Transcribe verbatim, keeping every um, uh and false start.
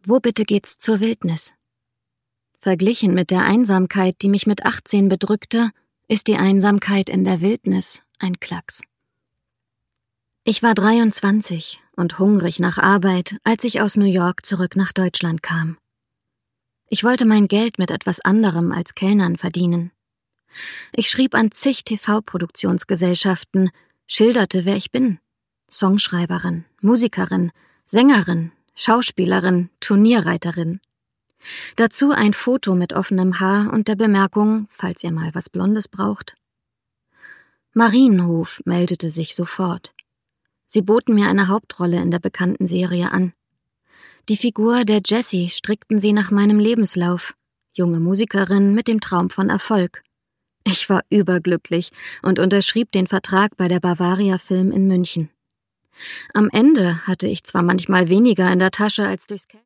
Wo bitte geht's zur Wildnis? Verglichen mit der Einsamkeit, die mich mit achtzehn bedrückte, ist die Einsamkeit in der Wildnis ein Klacks. Ich war dreiundzwanzig und hungrig nach Arbeit, als ich aus New York zurück nach Deutschland kam. Ich wollte mein Geld mit etwas anderem als Kellnern verdienen. Ich schrieb an zig T V-Produktionsgesellschaften, schilderte, wer ich bin. Songschreiberin, Musikerin, Sängerin, Schauspielerin, Turnierreiterin. Dazu ein Foto mit offenem Haar und der Bemerkung, falls ihr mal was Blondes braucht. Marienhof meldete sich sofort. Sie boten mir eine Hauptrolle in der bekannten Serie an. Die Figur der Jessie strickten sie nach meinem Lebenslauf. Junge Musikerin mit dem Traum von Erfolg. Ich war überglücklich und unterschrieb den Vertrag bei der Bavaria Film in München. Am Ende hatte ich zwar manchmal weniger in der Tasche als durchs